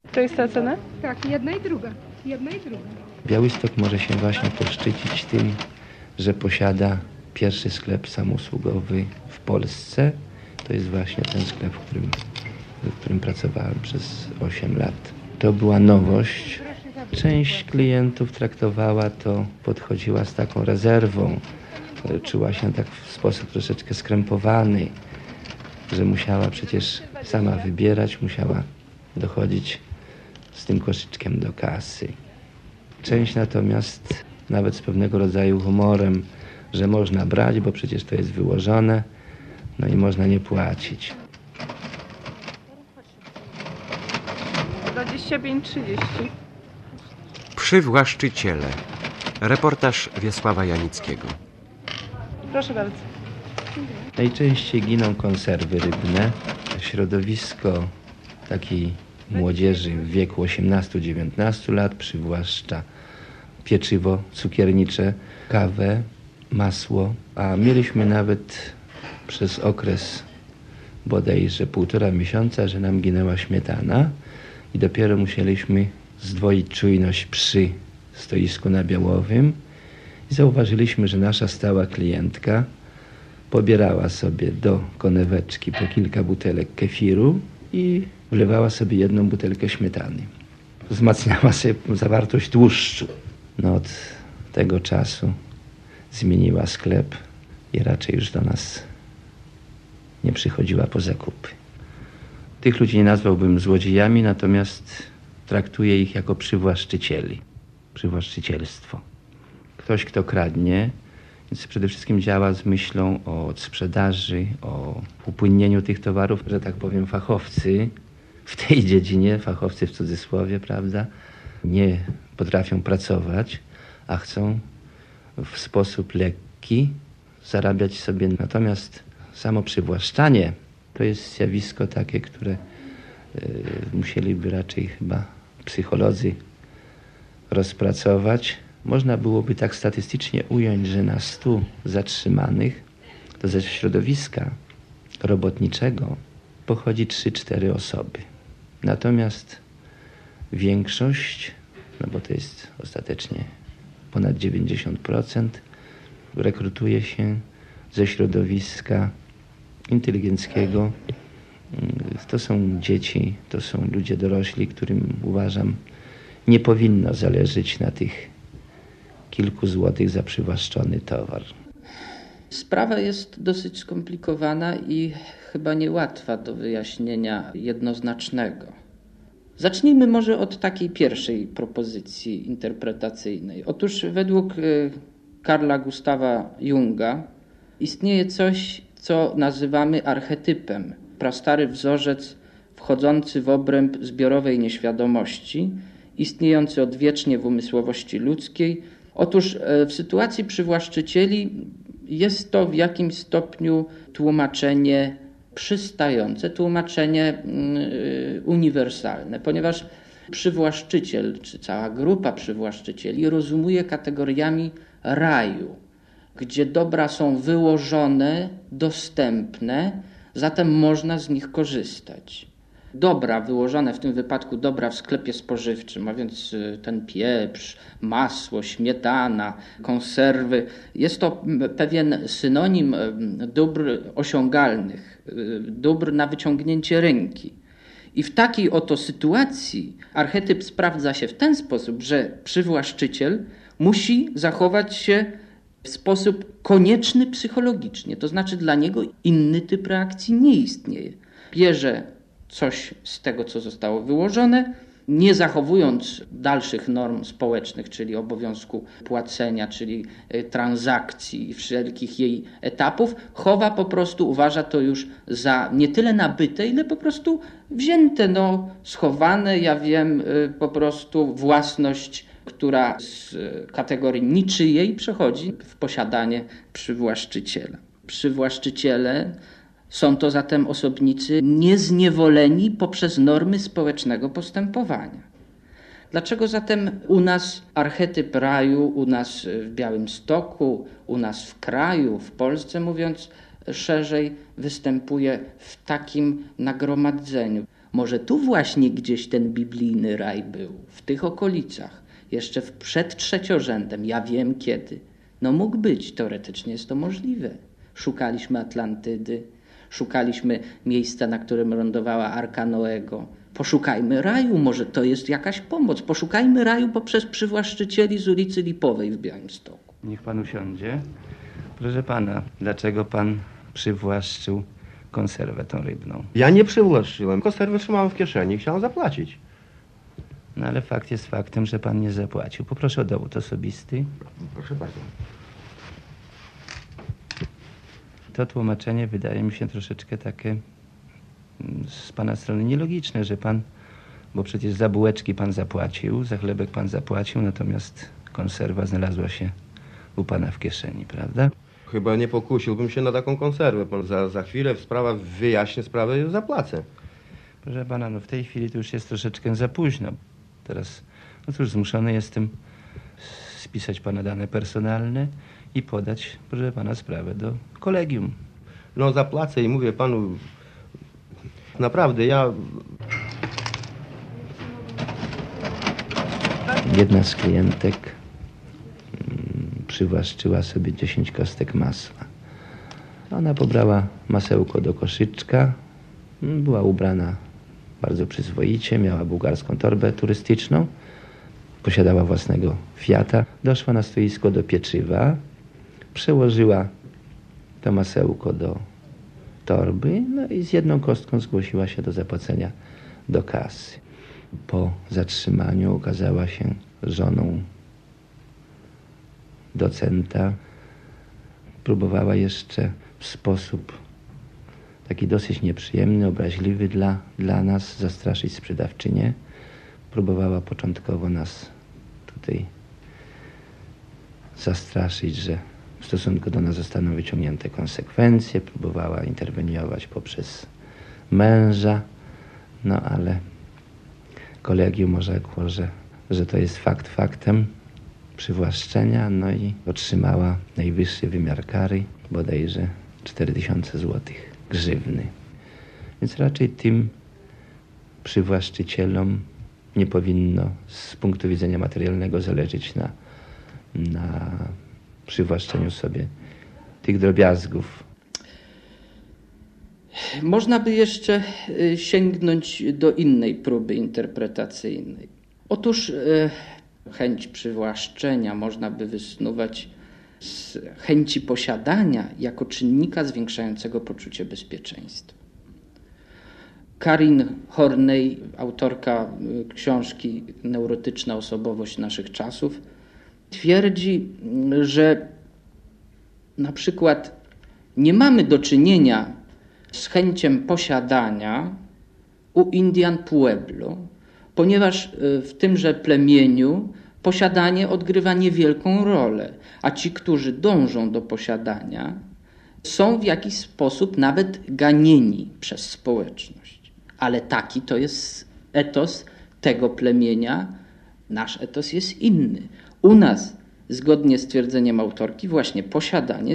To jest ta cena? Tak, jedna i druga. Jedna i druga. Białystok może się właśnie poszczycić tym, że posiada pierwszy sklep samousługowy w Polsce. To jest właśnie ten sklep, w którym pracowałem przez 8 lat. To była nowość. Część klientów traktowała to, podchodziła z taką rezerwą. Czuła się tak w sposób troszeczkę skrępowany, że musiała przecież sama wybierać, musiała dochodzić z tym koszyczkiem do kasy. Część natomiast nawet z pewnego rodzaju humorem, że można brać, bo przecież to jest wyłożone, no i można nie płacić. 25-30. Przywłaszczyciele. Reportaż Wiesława Janickiego. Proszę bardzo. Najczęściej giną konserwy rybne. Środowisko takiej młodzieży w wieku 18-19 lat przywłaszcza pieczywo cukiernicze, kawę, masło, a mieliśmy nawet przez okres bodajże 1,5 miesiąca, że nam ginęła śmietana i dopiero musieliśmy zdwoić czujność przy stoisku nabiałowym i zauważyliśmy, że nasza stała klientka pobierała sobie do koneweczki po kilka butelek kefiru i wlewała sobie 1 butelkę śmietany. Wzmacniała sobie zawartość tłuszczu. No od tego czasu zmieniła sklep i raczej już do nas nie przychodziła po zakupy. Tych ludzi nie nazwałbym złodziejami, natomiast traktuję ich jako przywłaszczycieli. Przywłaszczycielstwo. Ktoś, kto kradnie, więc przede wszystkim działa z myślą o odsprzedaży, o upłynnieniu tych towarów, że tak powiem fachowcy w tej dziedzinie, fachowcy w cudzysłowie, prawda, nie potrafią pracować, a chcą w sposób lekki zarabiać sobie. Natomiast samo przywłaszczanie to jest zjawisko takie, które musieliby raczej chyba psycholodzy rozpracować. Można byłoby tak statystycznie ująć, że na 100 zatrzymanych to ze środowiska robotniczego pochodzi 3-4 osoby. Natomiast większość, no bo to jest ostatecznie ponad 90%, rekrutuje się ze środowiska inteligenckiego. To są dzieci, to są ludzie dorośli, którym uważam nie powinno zależeć na tych kilku złotych za przywłaszczony towar. Sprawa jest dosyć skomplikowana i chyba niełatwa do wyjaśnienia jednoznacznego. Zacznijmy może od takiej pierwszej propozycji interpretacyjnej. Otóż według Carla Gustawa Junga istnieje coś, co nazywamy archetypem. Prastary wzorzec wchodzący w obręb zbiorowej nieświadomości, istniejący odwiecznie w umysłowości ludzkiej. Otóż w sytuacji przywłaszczycieli jest to w jakimś stopniu tłumaczenie przystające, tłumaczenie uniwersalne, ponieważ przywłaszczyciel, czy cała grupa przywłaszczycieli rozumuje kategoriami raju, gdzie dobra są wyłożone, dostępne, zatem można z nich korzystać. Dobra wyłożone, w tym wypadku dobra w sklepie spożywczym, a więc ten pieprz, masło, śmietana, konserwy, jest to pewien synonim dóbr osiągalnych, dóbr na wyciągnięcie ręki. I w takiej oto sytuacji archetyp sprawdza się w ten sposób, że przywłaszczyciel musi zachować się w sposób konieczny psychologicznie, to znaczy dla niego inny typ reakcji nie istnieje. Bierze coś z tego, co zostało wyłożone, nie zachowując dalszych norm społecznych, czyli obowiązku płacenia, czyli transakcji i wszelkich jej etapów, chowa po prostu, uważa to już za nie tyle nabyte, ile po prostu wzięte, schowane, ja wiem, po prostu własność, która z kategorii niczyjej przechodzi w posiadanie przywłaszczyciela. Przywłaszczyciele są to zatem osobnicy niezniewoleni poprzez normy społecznego postępowania. Dlaczego zatem u nas archetyp raju, u nas w Białymstoku, u nas w kraju, w Polsce mówiąc szerzej, występuje w takim nagromadzeniu? Może tu właśnie gdzieś ten biblijny raj był, w tych okolicach, jeszcze przed trzeciorzędem, ja wiem kiedy. No mógł być, teoretycznie jest to możliwe. Szukaliśmy Atlantydy, szukaliśmy miejsca, na którym lądowała Arka Noego. Poszukajmy raju, może to jest jakaś pomoc. Poszukajmy raju poprzez przywłaszczycieli z ulicy Lipowej w Białymstoku. Niech pan usiądzie. Proszę pana, dlaczego pan przywłaszczył konserwę tą rybną? Ja nie przywłaszczyłem. Konserwę trzymałem w kieszeni i chciałem zapłacić. No ale fakt jest faktem, że pan nie zapłacił. Poproszę o dowód osobisty. Proszę bardzo. To tłumaczenie wydaje mi się troszeczkę takie z pana strony nielogiczne, że pan, bo przecież za bułeczki pan zapłacił, za chlebek pan zapłacił, natomiast konserwa znalazła się u pana w kieszeni, prawda? Chyba nie pokusiłbym się na taką konserwę. Za chwilę wyjaśnię sprawę i zapłacę. Proszę pana, no w tej chwili to już jest troszeczkę za późno. Teraz, no cóż, zmuszony jestem spisać pana dane personalne i podać, proszę pana, sprawę do kolegium. No zapłacę i mówię panu, naprawdę ja... Jedna z klientek przywłaszczyła sobie 10 kostek masła. Ona pobrała masełko do koszyczka, była ubrana bardzo przyzwoicie, miała bułgarską torbę turystyczną, posiadała własnego Fiata. Doszła na stoisko do pieczywa, przełożyła to masełko do torby, no i z jedną kostką zgłosiła się do zapłacenia do kasy. Po zatrzymaniu okazała się żoną docenta. Próbowała jeszcze w sposób taki dosyć nieprzyjemny, obraźliwy dla nas zastraszyć sprzedawczynię. Próbowała początkowo nas tutaj zastraszyć, że w stosunku do nas zostaną wyciągnięte konsekwencje. Próbowała interweniować poprzez męża, no ale kolegium orzekło, że to jest fakt faktem przywłaszczenia, no i otrzymała najwyższy wymiar kary, bodajże 4000 złotych grzywny. Więc raczej tym przywłaszczycielom nie powinno z punktu widzenia materialnego zależeć na przywłaszczeniu sobie tych drobiazgów. Można by jeszcze sięgnąć do innej próby interpretacyjnej. Otóż chęć przywłaszczenia można by wysnuwać z chęci posiadania jako czynnika zwiększającego poczucie bezpieczeństwa. Karin Horney, autorka książki Neurotyczna osobowość naszych czasów, twierdzi, że na przykład nie mamy do czynienia z chęcią posiadania u Indian Pueblo, ponieważ w tymże plemieniu posiadanie odgrywa niewielką rolę, a ci, którzy dążą do posiadania, są w jakiś sposób nawet ganieni przez społeczność. Ale taki to jest etos tego plemienia, nasz etos jest inny. U nas, zgodnie z twierdzeniem autorki, właśnie posiadanie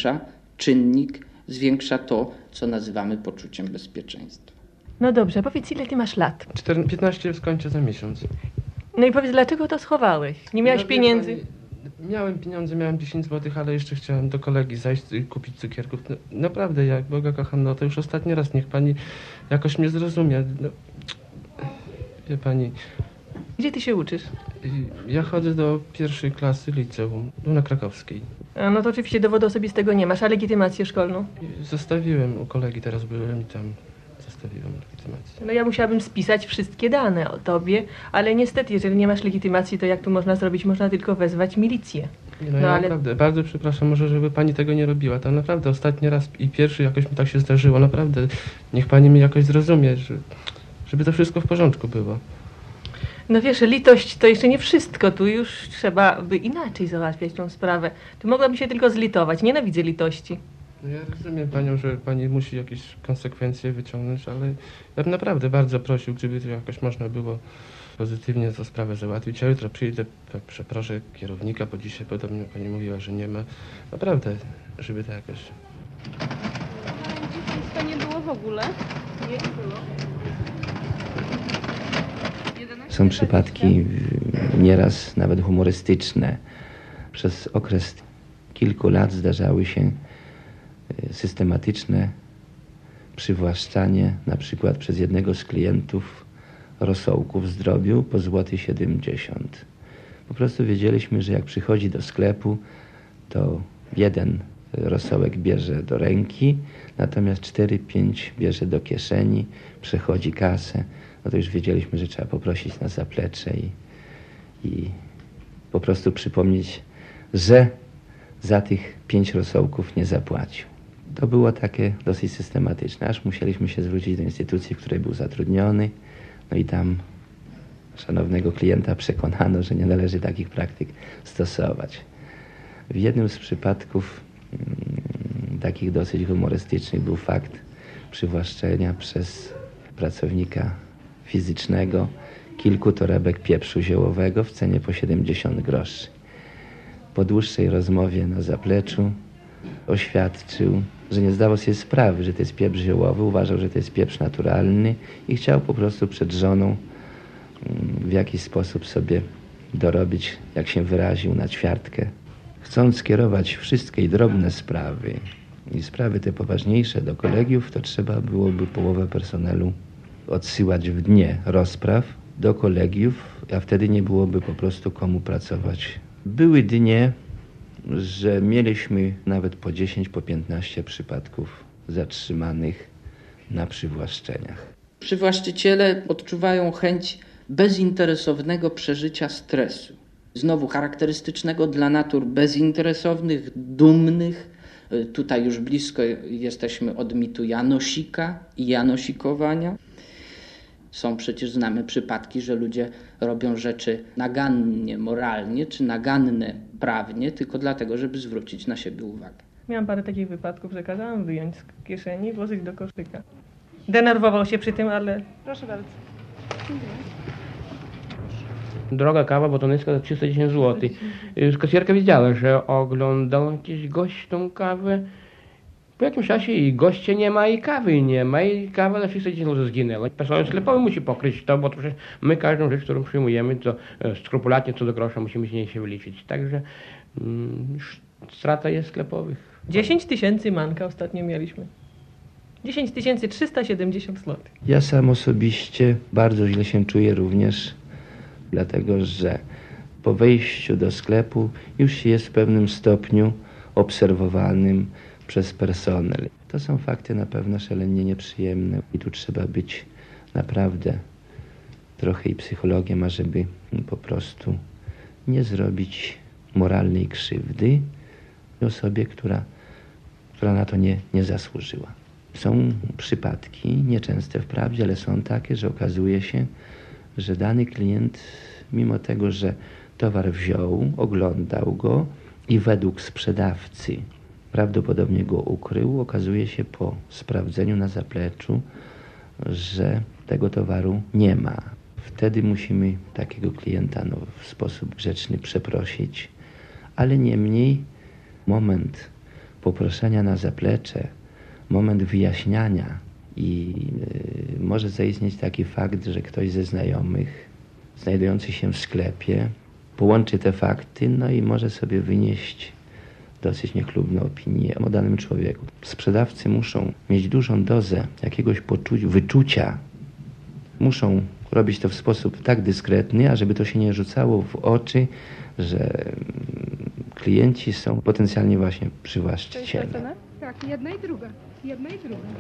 zwiększa to, co nazywamy poczuciem bezpieczeństwa. No dobrze, powiedz, ile ty masz lat? 15 skończę za miesiąc. No i powiedz, dlaczego to schowałeś? Nie miałeś No, wie pieniędzy? pani, miałem pieniądze, miałem 10 zł, ale jeszcze chciałem do kolegi zajść i kupić cukierków. No, naprawdę, jak Boga kocham, no to już ostatni raz, niech pani jakoś mnie zrozumie. No, wie pani, Gdzie ty się uczysz? ja chodzę do 1. klasy liceum, na Krakowskiej. A, no to oczywiście dowodu osobistego nie masz, a legitymację szkolną? Zostawiłem u kolegi, teraz byłem i tam zostawiłem legitymację. No ja musiałabym spisać wszystkie dane o tobie, ale niestety, jeżeli nie masz legitymacji, to jak tu można zrobić? Można tylko wezwać milicję. Nie, No ja ale- naprawdę, bardzo przepraszam, może żeby pani tego nie robiła. To naprawdę ostatni raz i pierwszy jakoś mi tak się zdarzyło. Naprawdę, niech pani mi jakoś zrozumie, żeby to wszystko w porządku było. No wiesz, litość to jeszcze nie wszystko. Tu już trzeba by inaczej załatwiać tą sprawę. Tu mogłabym się tylko zlitować. Nienawidzę litości. No ja rozumiem panią, że pani musi jakieś konsekwencje wyciągnąć, ale ja bym naprawdę bardzo prosił, gdyby to jakoś można było pozytywnie tę sprawę załatwić. Ja jutro przyjdę, przeproszę kierownika, bo dzisiaj podobno pani mówiła, że nie ma. Naprawdę, żeby to jakoś... To nie było w ogóle. Nie było. Są przypadki nieraz nawet humorystyczne. Przez okres kilku lat zdarzały się systematyczne przywłaszczanie, na przykład przez jednego z klientów, rosołków z drobiu po złoty 70. Po prostu wiedzieliśmy, że jak przychodzi do sklepu, to jeden rosołek bierze do ręki, natomiast 4-5 bierze do kieszeni, przechodzi kasę. No to już wiedzieliśmy, że trzeba poprosić na zaplecze i po prostu przypomnieć, że za tych 5 rosołków nie zapłacił. To było takie dosyć systematyczne, aż musieliśmy się zwrócić do instytucji, w której był zatrudniony. No i tam szanownego klienta przekonano, że nie należy takich praktyk stosować. W jednym z przypadków takich dosyć humorystycznych był fakt przywłaszczenia przez pracownika fizycznego kilku torebek pieprzu ziołowego w cenie po 70 groszy. Po dłuższej rozmowie na zapleczu oświadczył, że nie zdawał sobie sprawy, że to jest pieprz ziołowy, uważał, że to jest pieprz naturalny i chciał po prostu przed żoną w jakiś sposób sobie dorobić, jak się wyraził, na ćwiartkę. Chcąc skierować wszystkie i drobne sprawy i sprawy te poważniejsze do kolegiów, to trzeba byłoby połowę personelu odsyłać w dnie rozpraw do kolegiów, a wtedy nie byłoby po prostu komu pracować. Były dnie, że mieliśmy nawet po 10, po 15 przypadków zatrzymanych na przywłaszczeniach. Przywłaszczyciele odczuwają chęć bezinteresownego przeżycia stresu. Znowu charakterystycznego dla natur bezinteresownych, dumnych. Tutaj już blisko jesteśmy od mitu Janosika i janosikowania. Są przecież znane przypadki, że ludzie robią rzeczy nagannie moralnie czy naganne prawnie, tylko dlatego, żeby zwrócić na siebie uwagę. Miałam parę takich wypadków, że kazałam wyjąć z kieszeni i włożyć do koszyka. Denerwował się przy tym, ale... Proszę bardzo. Droga kawa botonicka za 310 zł. Kasjerka wiedziała, że oglądał jakiś gość tą kawę. Po jakimś czasie i gościa nie ma, i kawy nie ma, i kawa za 310 zł zginęła. Personel sklepowy musi pokryć to, bo to przecież my każdą rzecz, którą przyjmujemy, to skrupulatnie co do grosza musimy z niej się wyliczyć. Także strata jest sklepowych. 10 000 manka ostatnio mieliśmy. 10 370 zł. Ja sam osobiście bardzo źle się czuję również, dlatego że po wejściu do sklepu już się jest w pewnym stopniu obserwowanym przez personel. To są fakty na pewno szalenie nieprzyjemne i tu trzeba być naprawdę trochę i psychologiem, ażeby po prostu nie zrobić moralnej krzywdy osobie, która na to nie zasłużyła. Są przypadki, nieczęste wprawdzie, ale są takie, że okazuje się, że dany klient, mimo tego, że towar wziął, oglądał go i według sprzedawcy prawdopodobnie go ukrył, okazuje się po sprawdzeniu na zapleczu, że tego towaru nie ma. Wtedy musimy takiego klienta w sposób grzeczny przeprosić, ale niemniej moment poproszenia na zaplecze, moment wyjaśniania i może zaistnieć taki fakt, że ktoś ze znajomych znajdujący się w sklepie połączy te fakty, no i może sobie wynieść dosyć niechlubną opinię o danym człowieku. Sprzedawcy muszą mieć dużą dozę jakiegoś wyczucia. Muszą robić to w sposób tak dyskretny, ażeby to się nie rzucało w oczy, że klienci są potencjalnie właśnie przywłaszczycielem. Tak, jedna i druga. Jedna i druga.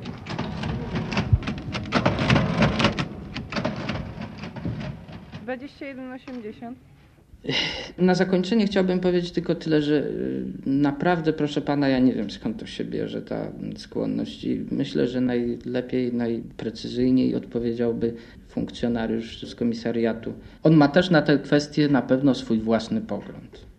$21,80. Na zakończenie chciałbym powiedzieć tylko tyle, że naprawdę, proszę pana, ja nie wiem, skąd to się bierze ta skłonność i myślę, że najlepiej, najprecyzyjniej odpowiedziałby funkcjonariusz z komisariatu. On ma też na tę kwestię na pewno swój własny pogląd.